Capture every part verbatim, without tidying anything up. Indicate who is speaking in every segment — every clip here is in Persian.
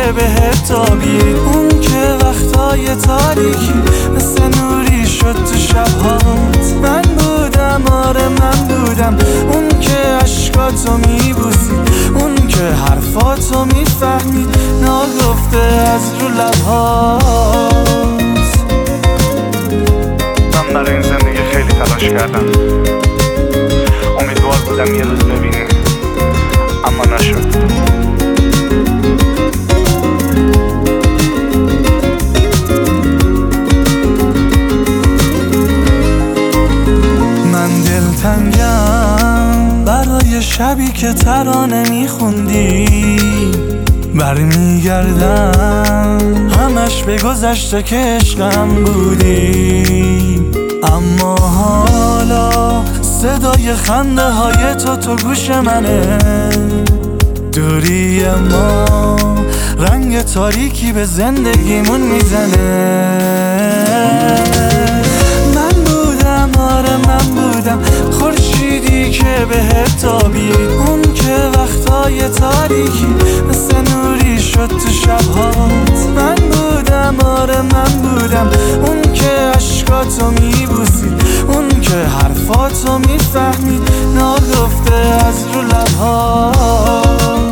Speaker 1: که بهت تابید، اون که وقتای تاریکی مثل نوری شد تو شبهات. من بودم، آره من بودم، اون که عشقاتو میبوسید، اون که حرفاتو میفهمید ناگفته از رو لبهات.
Speaker 2: من برای این زندگی خیلی تلاش کردم، امیدوار بودم یه روز ببینی، اما نشد.
Speaker 1: من دلتنگم برای شبی که ترانه میخوندی، برمیگردم همش به گذشته که عشقم بودی. اما حالا صدای خنده های تو تو گوش منه، دوری ما رنگ تاریکی به زندگیمون میزنه. من بودم، آره من بودم، خورشیدی که بهت تابید، اون که وقتای تاریکی مثل نوری شد تو شبهات. من بودم، آره من بودم، اون که عشقاتو میبوسید، اون که حرفاتو میفهمید ناگفته از رو لبهات.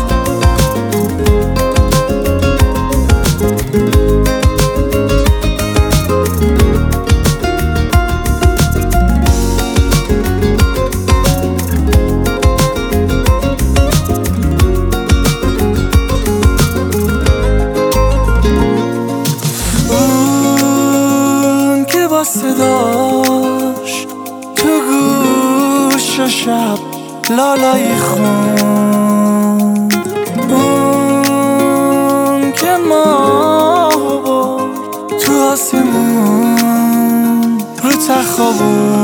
Speaker 1: صداش تو گوش شب لالایی خوند، اون که ماه بود تو آسمون رو تخت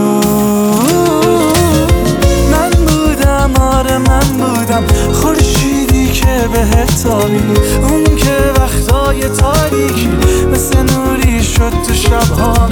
Speaker 1: بود. من بودم، آره من بودم، خورشیدی که بهت تابید، اون که وقتای تاریکی مثل نوری شد تو شبها.